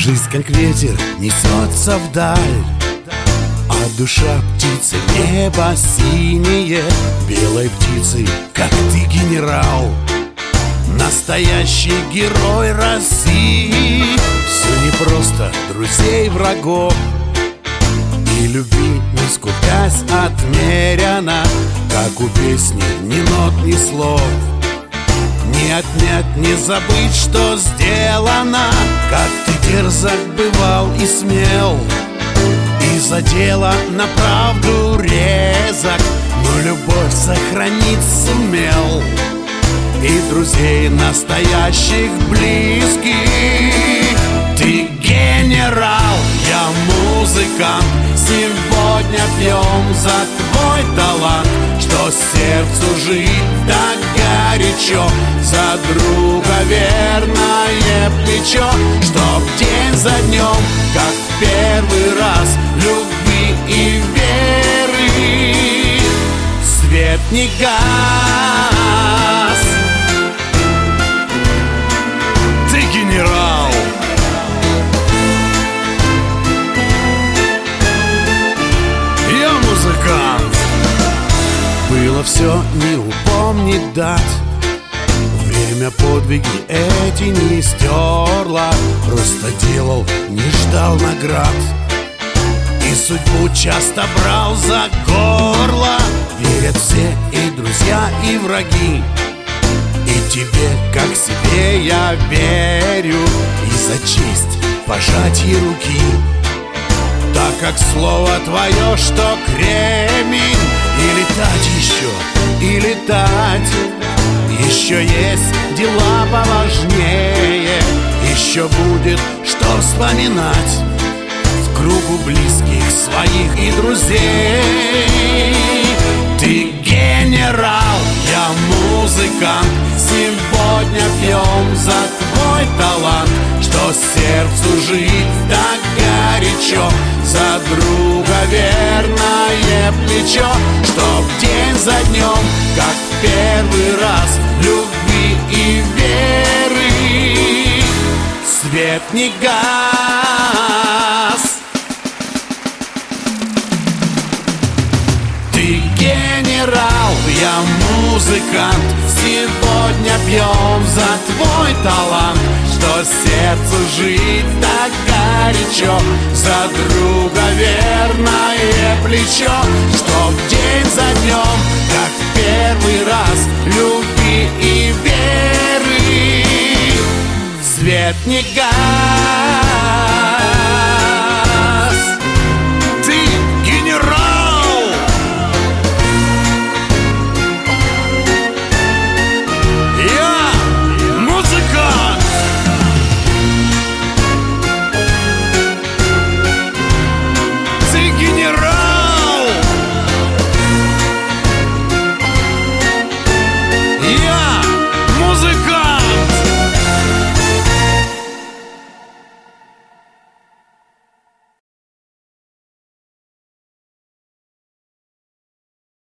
Жизнь, как ветер, несется вдаль, а душа птицы, небо синее. Белой птицей, как ты, генерал, настоящий герой России. Все непросто, друзей, врагов, и любви не скупясь отмеряна, как у песни ни нот, ни слов. Не отнять, не забыть, что сделано, как ты дерзок бывал и смел, и за дело на правду резок, но любовь сохранить сумел, и друзей настоящих близких. Ты генерал, я музыкант, сегодня пьем за твой талант, что сердцу жить так горячо, за друга верное плечо, чтоб день за днем, как в первый раз, любви и веры свет не гас. Ты генерал, я музыкант. Было все, не упомнить дат, время подвиги эти не стерла, просто делал, не ждал наград, и судьбу часто брал за горло. Верят все, и друзья, и враги, и тебе, как себе, я верю, и за честь пожатие руки, так как слово твое, что кремень. И летать еще, и летать, еще есть дела поважнее, еще будет что вспоминать в кругу близких своих и друзей. Ты генерал, я музыкант, сегодня пьем за твой талант, что сердцу жить так горячо, за друга верное плечо, чтоб день за днем, как в первый раз, любви и веры свет не гас. Ты генерал, я музыкант, сегодня пьем за твой талант, что сердцу жить так горячо, за друга верное плечо, чтоб день за днем, как в первый раз, любви и веры свет не гас.